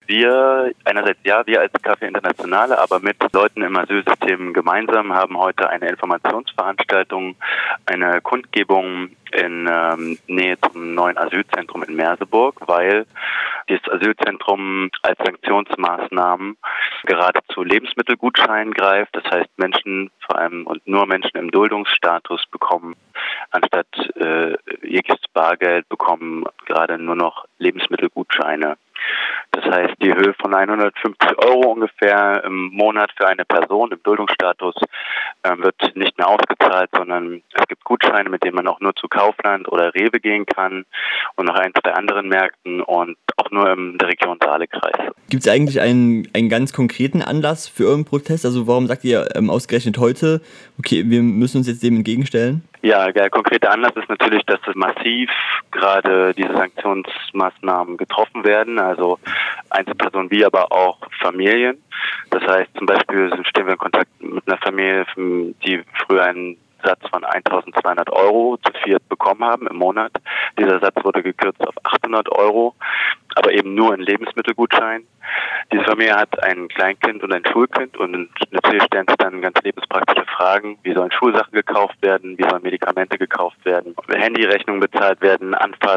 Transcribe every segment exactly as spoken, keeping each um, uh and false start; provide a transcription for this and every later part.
wir, einerseits ja, wir als Café Internationale, aber mit Leuten im Asylsystem gemeinsam haben heute eine Informationsveranstaltung, eine Kundgebung in ähm, Nähe zum neuen Asylzentrum in Merseburg, weil dieses Asylzentrum als Sanktionsmaßnahmen gerade zu Lebensmittelgutscheinen greift. Das heißt, Menschen, vor allem und nur Menschen im Duldungsstatus bekommen anstatt äh, jegliches Bargeld bekommen gerade nur noch Lebensmittelgutscheine. Das heißt, die Höhe von hundertfünfzig Euro ungefähr im Monat für eine Person im Duldungsstatus äh, wird nicht mehr ausgezahlt, sondern es gibt Gutscheine, mit denen man auch nur zu Kaufland oder Rewe gehen kann und noch ein, zwei anderen Märkten und auch nur in der Region Saalekreis. Gibt es eigentlich einen, einen ganz konkreten Anlass für euren Protest? Also warum sagt ihr ähm, ausgerechnet heute, okay, wir müssen uns jetzt dem entgegenstellen? Ja, der konkrete Anlass ist natürlich, dass massiv gerade diese Sanktionsmaßnahmen getroffen werden, also Einzelpersonen wie aber auch Familien. Das heißt, zum Beispiel stehen wir in Kontakt mit einer Familie, die früher einen Satz von eintausendzweihundert Euro zu viert bekommen haben im Monat. Dieser Satz wurde gekürzt auf achthundert Euro, aber eben nur in Lebensmittelgutschein. Diese Familie hat ein Kleinkind und ein Schulkind und natürlich stellen sich dann ganz lebenspraktische Fragen. Wie sollen Schulsachen gekauft werden? Wie sollen Medikamente gekauft werden? Handyrechnungen bezahlt werden?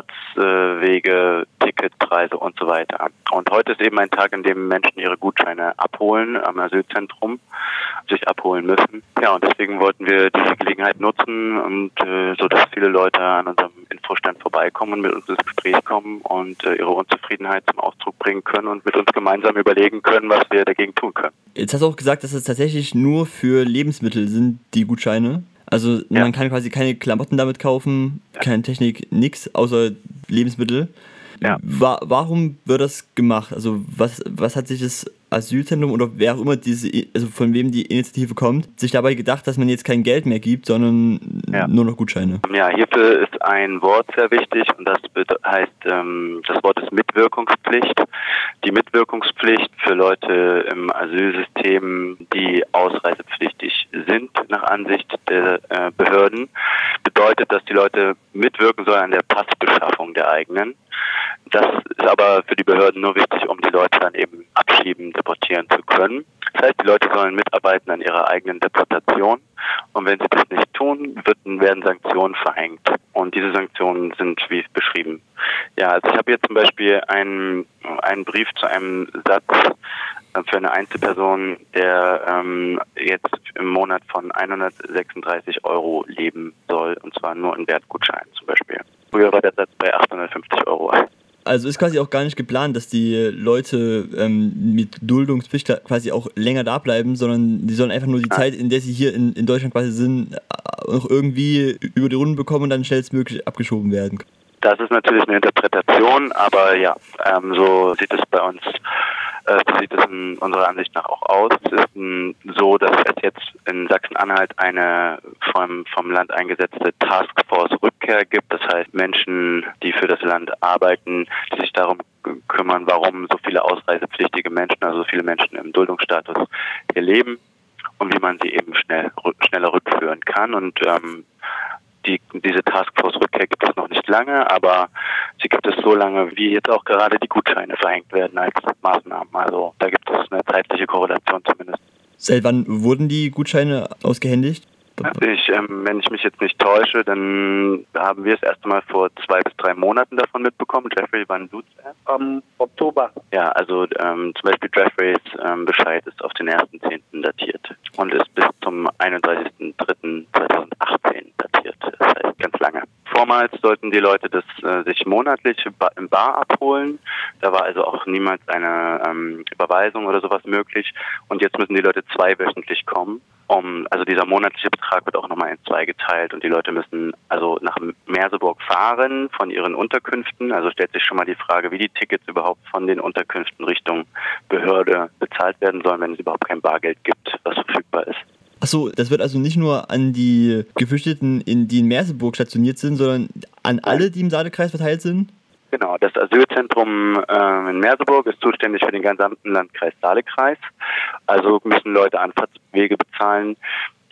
Anfahrtswege, Ticketpreise und so weiter. Und heute ist eben ein Tag, an dem Menschen ihre Gutscheine abholen am Asylzentrum, sich abholen müssen. Ja, und deswegen wollten wir diese Gelegenheit nutzen und äh, so, dass viele Leute an unserem Infostand vorbeikommen und mit uns ins Gespräch kommen und äh, ihre Unzufriedenheit zum Ausdruck bringen können und mit uns gemeinsam überlegen können, was wir dagegen tun können. Jetzt hast du auch gesagt, dass es tatsächlich nur für Lebensmittel sind, die Gutscheine. Also ja. Man kann quasi keine Klamotten damit kaufen, ja. keine Technik, nichts außer Lebensmittel. Ja. Wa- warum wird das gemacht? Also was, was hat sich das Asylzentrum oder wer auch immer diese, also von wem die Initiative kommt, sich dabei gedacht, dass man jetzt kein Geld mehr gibt, sondern ja. nur noch Gutscheine? Ja, hierfür ist ein Wort sehr wichtig und das heißt, ähm, das Wort ist Mitwirkungspflicht. Die Mitwirkungspflicht für Leute im Asylsystem, die ausreisepflichtig sind, nach Ansicht der äh, Behörden, bedeutet, dass die Leute mitwirken sollen an der Passbeschaffung der eigenen. Das ist aber für die Behörden nur wichtig, um die Leute dann eben abschieben, deportieren zu können. Das heißt, die Leute sollen mitarbeiten an ihrer eigenen Deportation und wenn sie das nicht tun, wird, werden Sanktionen verhängt. Und diese Sanktionen sind wie beschrieben. Ja, also ich habe hier zum Beispiel einen, einen Brief zu einem Satz für eine Einzelperson, der ähm, jetzt im Monat von hundertsechsunddreißig Euro leben soll, und zwar nur in Wertgutscheinen zum Beispiel. Früher war der Satz bei achthundertfünfzig Euro. Also ist quasi auch gar nicht geplant, dass die Leute ähm, mit Duldungspflicht quasi auch länger da bleiben, sondern die sollen einfach nur die ah. Zeit, in der sie hier in, in Deutschland quasi sind, noch irgendwie über die Runden bekommen und dann schnellstmöglich abgeschoben werden. Das ist natürlich eine Interpretation, aber ja, ähm, so sieht es bei uns, äh, so sieht es in unserer Ansicht nach auch aus. Es ist m, so, dass es jetzt in Sachsen-Anhalt eine vom, vom Land eingesetzte Taskforce-Rückkehr gibt. Das heißt, Menschen, die für das Land arbeiten, die sich darum kümmern, warum so viele ausreisepflichtige Menschen, also so viele Menschen im Duldungsstatus hier leben und wie man sie eben schnell schneller rückführen kann. Und ähm, Die, diese Taskforce-Rückkehr gibt es noch nicht lange, aber sie gibt es so lange, wie jetzt auch gerade die Gutscheine verhängt werden als Maßnahmen. Also da gibt es eine zeitliche Korrelation zumindest. Seit wann wurden die Gutscheine ausgehändigt? Ich, ähm, wenn ich mich jetzt nicht täusche, dann haben wir es erst einmal vor zwei bis drei Monaten davon mitbekommen. Jeffrey, wann du es erst? Am Oktober. Ja, also ähm, zum Beispiel Jeffreys ähm, Bescheid ist auf den ersten zehnten datiert und ist bis zum einunddreißigsten dritten zweitausendachtzehn datiert. Das heißt ganz lange. Vormals sollten die Leute das äh, sich monatlich im Bar abholen. Da war also auch niemals eine ähm, Überweisung oder sowas möglich. Und jetzt müssen die Leute zweiwöchentlich kommen. Um, also dieser monatliche Betrag wird auch nochmal in zwei geteilt und die Leute müssen also nach Merseburg fahren von ihren Unterkünften. Also stellt sich schon mal die Frage, wie die Tickets überhaupt von den Unterkünften Richtung Behörde bezahlt werden sollen, wenn es überhaupt kein Bargeld gibt, was verfügbar ist. Achso, das wird also nicht nur an die Geflüchteten, in die in Merseburg stationiert sind, sondern an alle, die im Saalekreis verteilt sind? Genau, das Asylzentrum äh, in Merseburg ist zuständig für den gesamten Landkreis Saalekreis. Also müssen Leute Anfahrtswege bezahlen,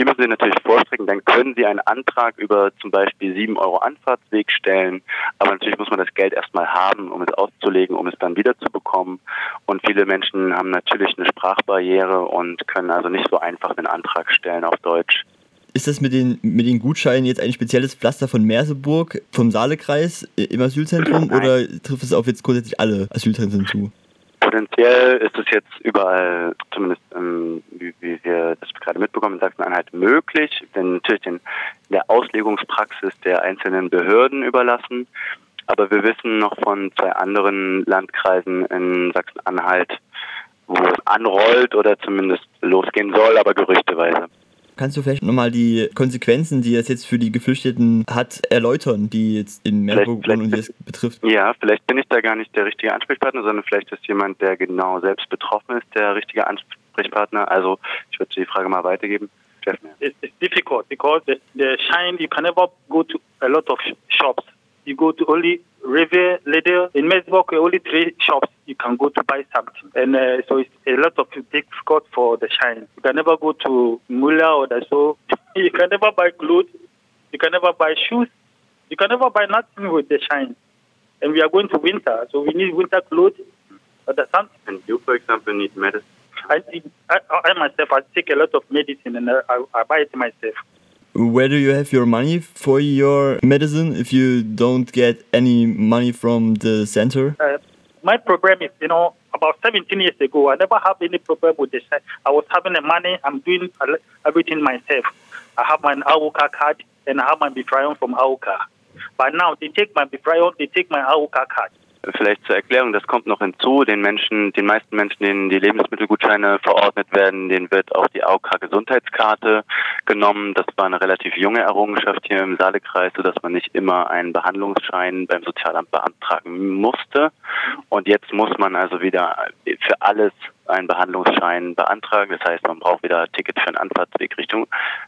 Die müssen Sie natürlich vorstrecken, dann können Sie einen Antrag über zum Beispiel sieben Euro Anfahrtsweg stellen, aber natürlich muss man das Geld erstmal haben, um es auszulegen, um es dann wiederzubekommen. Und viele Menschen haben natürlich eine Sprachbarriere und können also nicht so einfach einen Antrag stellen auf Deutsch. Ist das mit den, mit den Gutscheinen jetzt ein spezielles Pflaster von Merseburg, vom Saalekreis im Asylzentrum Nein. oder trifft es auf jetzt grundsätzlich alle Asylzentren zu? Potenziell ist es jetzt überall, zumindest ähm, wie, wie wir das gerade mitbekommen, in Sachsen-Anhalt möglich, denn natürlich den, der Auslegungspraxis der einzelnen Behörden überlassen. Aber wir wissen noch von zwei anderen Landkreisen in Sachsen-Anhalt, wo es anrollt oder zumindest losgehen soll, aber gerüchteweise. Kannst du vielleicht nochmal die Konsequenzen, die es jetzt für die Geflüchteten hat, erläutern, die jetzt in Merseburg wohnen und die es betrifft? Ja, vielleicht bin ich da gar nicht der richtige Ansprechpartner, sondern vielleicht ist jemand, der genau selbst betroffen ist, der richtige Ansprechpartner. Also ich würde die Frage mal weitergeben. It's, it's difficult because the, the shine, you can never go to a lot of shops. You go to only River, Lidl. In Merseburg, only three shops you can go to buy something. And uh, so it's a lot of difficult for the shine. You can never go to Mula or so. You can never buy clothes. You can never buy shoes. You can never buy nothing with the shine. And we are going to winter, so we need winter clothes. Understand? And you, for example, need medicine? I, I, I myself, I take a lot of medicine and I, I buy it myself. Where do you have your money for your medicine if you don't get any money from the center? Uh, my problem is, you know, about seventeen years ago, I never have any problem with the site. I was having the money, I'm doing everything myself. I have my AUKA card and I have my Befreiung from AUKA. But now they take my Befreiung, they take my AUKA card. Vielleicht zur Erklärung, das kommt noch hinzu, den Menschen, den meisten Menschen, denen die Lebensmittelgutscheine verordnet werden, denen wird auch die AOK-Gesundheitskarte genommen. Das war eine relativ junge Errungenschaft hier im Saalekreis, sodass man nicht immer einen Behandlungsschein beim Sozialamt beantragen musste. Und jetzt muss man also wieder für alles einen Behandlungsschein beantragen. Das heißt, man braucht wieder ein Ticket für einen Anfahrtsweg Richtung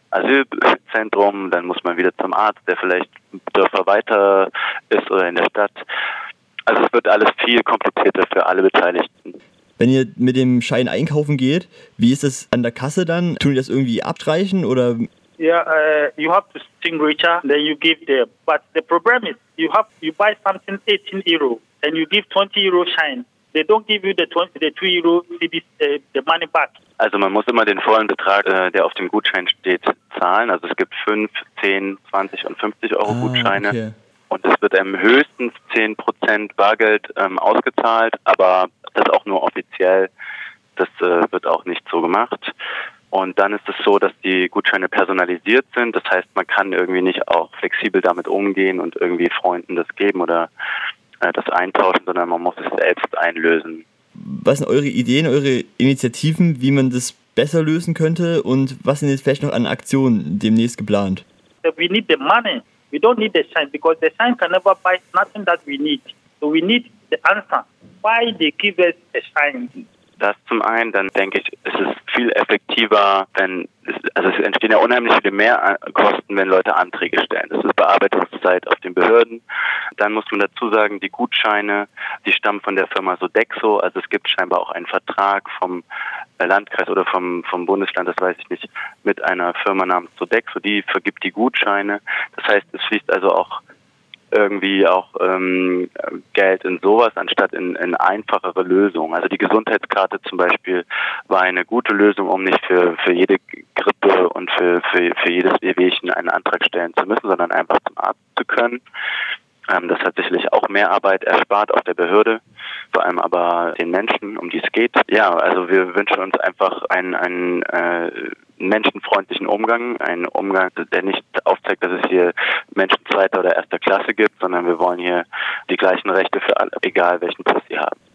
Asylzentrum. Dann muss man wieder zum Arzt, der vielleicht Dörfer weiter ist oder in der Stadt. Also es wird alles viel komplizierter für alle Beteiligten. Wenn ihr mit dem Schein einkaufen geht, wie ist es an der Kasse dann? Tun die das irgendwie abstreichen oder? Yeah, uh, you have to think richer, then you give them. But the problem is, you have you buy something eighteen euro and you give twenty euro shine. They don't give you the twenty, the two euro C D, uh, the money back. Also man muss immer den vollen Betrag, äh, der auf dem Gutschein steht, zahlen. Also es gibt fünf, zehn, zwanzig und fünfzig Euro ah, Gutscheine. Okay. Und es wird ähm, höchstens zehn Prozent Bargeld ähm, ausgezahlt, aber das auch nur offiziell. Das äh, wird auch nicht so gemacht. Und dann ist es so, dass die Gutscheine personalisiert sind. Das heißt, man kann irgendwie nicht auch flexibel damit umgehen und irgendwie Freunden das geben oder äh, das eintauschen, sondern man muss es selbst einlösen. Was sind eure Ideen, eure Initiativen, wie man das besser lösen könnte? Und was sind jetzt vielleicht noch an Aktionen demnächst geplant? We need the money. We don't need the sign because the sign can never buy nothing that we need. So we need the answer. Why they give us a sign? Das zum einen, dann denke ich, es ist viel effektiver, wenn, es, also es entstehen ja unheimlich viele Mehrkosten, wenn Leute Anträge stellen. Das ist Bearbeitungszeit auf den Behörden. Dann muss man dazu sagen, die Gutscheine, die stammen von der Firma Sodexo. Also es gibt scheinbar auch einen Vertrag vom Landkreis oder vom, vom Bundesland, das weiß ich nicht, mit einer Firma namens Sodexo, die vergibt die Gutscheine. Das heißt, es fließt also auch irgendwie auch ähm, Geld in sowas, anstatt in, in einfachere Lösungen. Also die Gesundheitskarte zum Beispiel war eine gute Lösung, um nicht für, für jede Grippe und für, für, für jedes Wehwehchen einen Antrag stellen zu müssen, sondern einfach zum Arzt zu können. Ähm, das hat sicherlich auch mehr Arbeit erspart auf der Behörde, vor allem aber den Menschen, um die es geht. Ja, also wir wünschen uns einfach einen, einen äh, menschenfreundlichen Umgang, einen Umgang, der nicht aufzeigt, dass es hier Menschen zweiter oder erster Klasse gibt, sondern wir wollen hier die gleichen Rechte für alle, egal welchen Pass sie haben.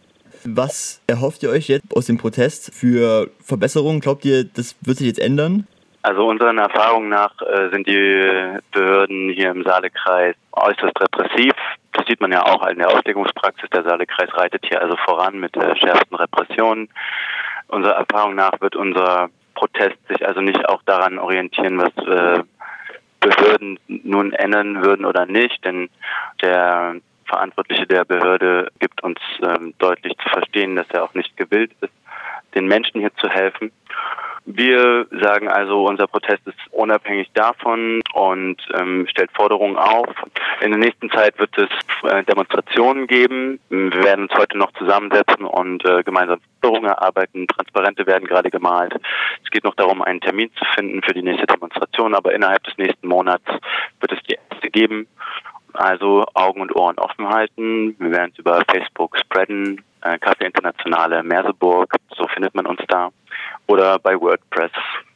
Was erhofft ihr euch jetzt aus dem Protest für Verbesserungen? Glaubt ihr, das wird sich jetzt ändern? Also unseren Erfahrungen nach äh, sind die Behörden hier im Saalekreis äußerst repressiv. Das sieht man ja auch in der Auslegungspraxis. Der Saalekreis reitet hier also voran mit der schärfsten Repression. Unserer Erfahrung nach wird unser Protest sich also nicht auch daran orientieren, was äh, Behörden nun ändern würden oder nicht, denn der Verantwortliche der Behörde gibt uns ähm, deutlich zu verstehen, dass er auch nicht gewillt ist, den Menschen hier zu helfen. Wir sagen also, unser Protest ist unabhängig davon und ähm, stellt Forderungen auf. In der nächsten Zeit wird es äh, Demonstrationen geben. Wir werden uns heute noch zusammensetzen und äh, gemeinsam Forderungen erarbeiten. Transparente werden gerade gemalt. Es geht noch darum, einen Termin zu finden für die nächste Demonstration, aber innerhalb des nächsten Monats wird es die erste geben. Also Augen und Ohren offen halten. Wir werden es über Facebook spreaden. Äh, Kaffee Internationale Merseburg, so findet man uns da. Oder bei WordPress.